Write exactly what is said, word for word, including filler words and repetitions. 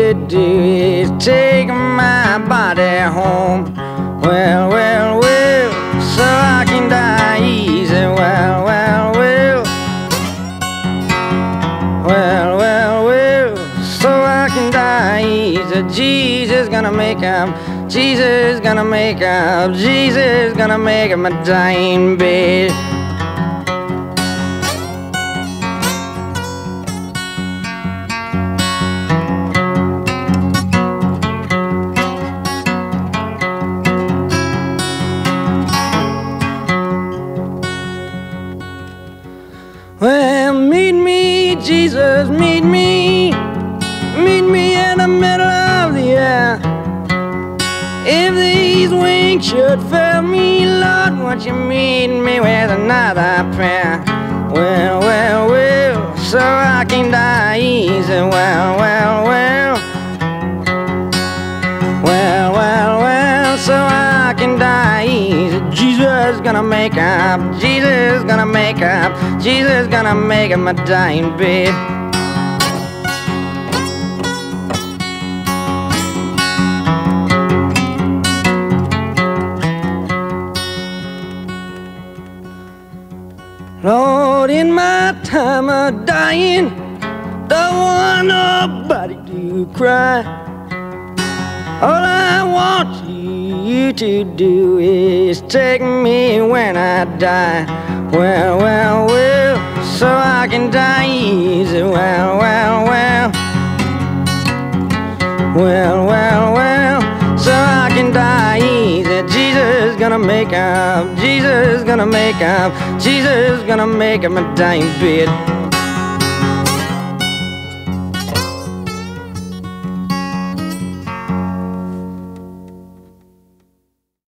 to do is take my body home. Well, well, well, so I can die easy. Well, well, well, well, well, well, so I can die easy. Jesus gonna make up, Jesus gonna make up, Jesus gonna make up my dying bed. Well, meet me, Jesus, meet me, meet me in the middle of the air. If these wings should fail me, Lord, won't you meet me with another prayer? Well, well, well, so I can die easy. Well, well, well, well, well, well, so I can die easy. Jesus gonna make up, Jesus gonna make up, Jesus gonna make up my dying bed. Lord, in my time of dying, don't want nobody to cry. All I want you to do is take me when I die. Well, well, well, so I can die easy. Well, well, well, well, well, well, so I can die easy. Jesus gonna make up, Jesus gonna make up, Jesus gonna make up my dying bed.